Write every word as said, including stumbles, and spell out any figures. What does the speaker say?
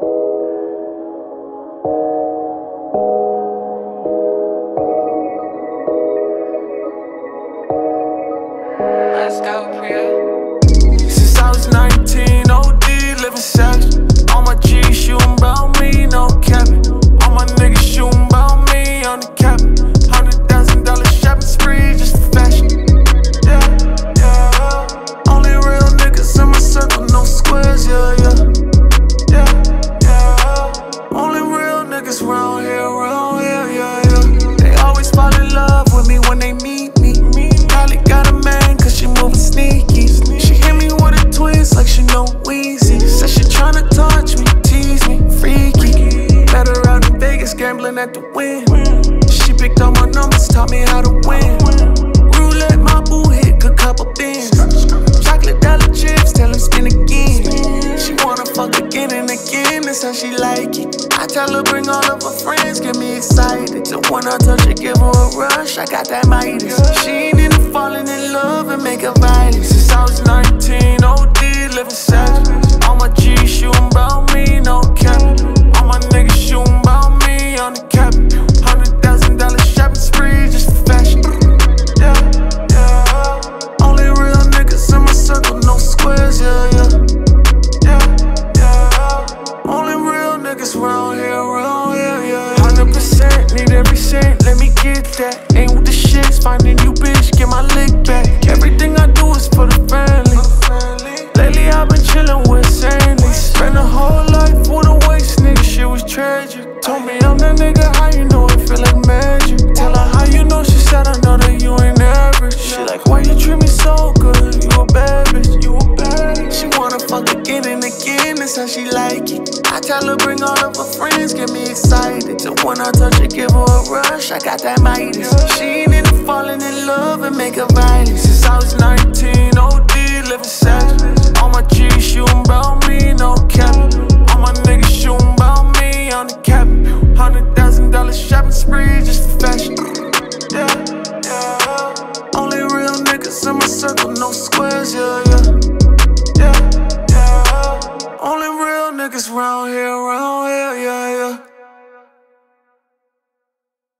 Let's go, Priya. Since I was nineteen, O D, living savage. All my G's shooting about me, no capping. All my niggas shooting about me on the cabin. Hundred thousand dollar shopping spree just for fashion. Yeah, yeah. Only real niggas in my circle, no squares, yeah, yeah. Yeah, yeah. Only real niggas round here, round here, yeah, yeah. They always fall in love with me when they meet me. Probably got a man cause she moving sneaky. She hit me with a twist like she know Weezy. Said she tryna touch me, tease me, freaky. Met her out in Vegas gambling at the win. She picked all my numbers, taught me how to win. Roulette, my boo hit a couple bins. Chocolate dollar chips, tell him spin again. She wanna fuck again and again, that's how she like it. I tell her bring all of her friends, get me excited. So when I touch her, give her a rush, I got that Midas. She ain't into falling in love and make her violent. Since I was nineteen, O D, living savage. All my G's shooting about me, no capping. All my niggas shooting about me on the cabin. Hundred thousand dollar shopping spree just for fashion. Yeah, yeah. Only real niggas in my circle, no squares, yeah, yeah. Yeah, yeah. Only real niggas round here, round here, yeah. Hundred percent, need every cent, let me get that. Ain't with the shits, finding you bitch, get my lick back. Everything I do is for the family. Lately I've been chillin' with Sandy. Spent a whole life with a waste nigga, shit was tragic. Told me I'm that nigga, how you know it feel like magic? Tell her how you know, she said I know that you ain't average. She like, why you treat me so good? You a bad bitch, you a bad bitch. She wanna fuck again and again, that's how she like it. I tell her bring all of her friends, get me excited. So when I touch her, give her a rush, I got that Midas. She ain't into falling in love and make her violent. Since I was nineteen, O D, living savage. All my G's shooting about me, no capping. All my niggas shooting about me on the cabin. Hundred thousand dollar shopping spree just for fashion. Yeah, yeah. Only real niggas in my circle, no squares, yeah.